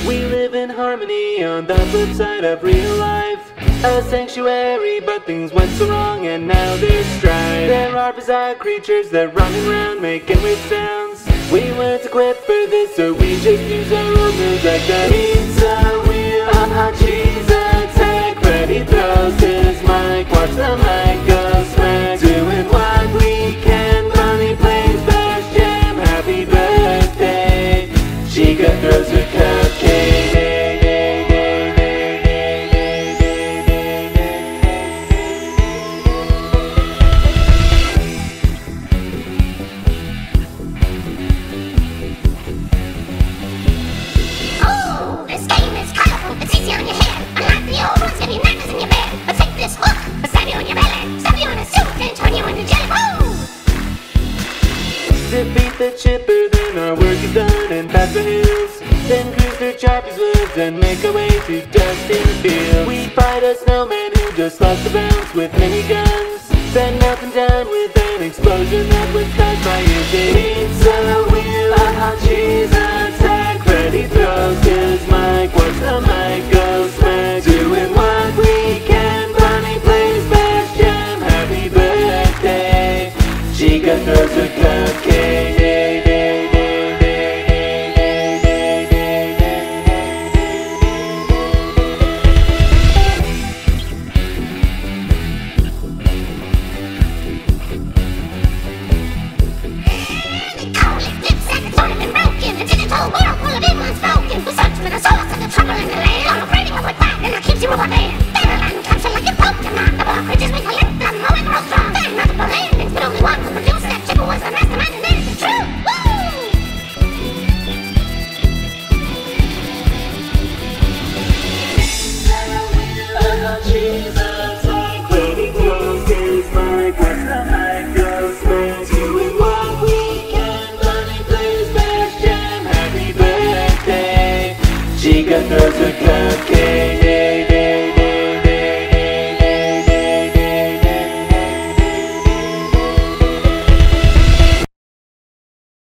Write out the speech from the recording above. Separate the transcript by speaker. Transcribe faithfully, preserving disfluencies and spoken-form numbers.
Speaker 1: We live in harmony on the flip side of real life. A sanctuary, but things went so wrong and now there's strife. There are bizarre creatures that running around making weird sounds. We weren't equipped for this, so we just use our own moves like the pizza wheel, a hot cheese attack. Freddy throws his mic, watch the mic go smack. Doing what we can, Bonnie plays Bash Jam. Happy birthday, Chica throws her cupcake. Defeat the chipper, then our work is done and pass the hills. Then cruise through Choppy's woods and make our way to Dustin Field. We fight a snowman who just lost the bounce with miniguns. Then melt him down with an explosion that was caused by using pizza wheel, a hot cheese attack. Freddy throws his mic, watch the mic go smack. Doing what we can, Bonnie plays Bash Jam. Happy birthday, Chica throws her cupcake.
Speaker 2: Chica throws a cupcake.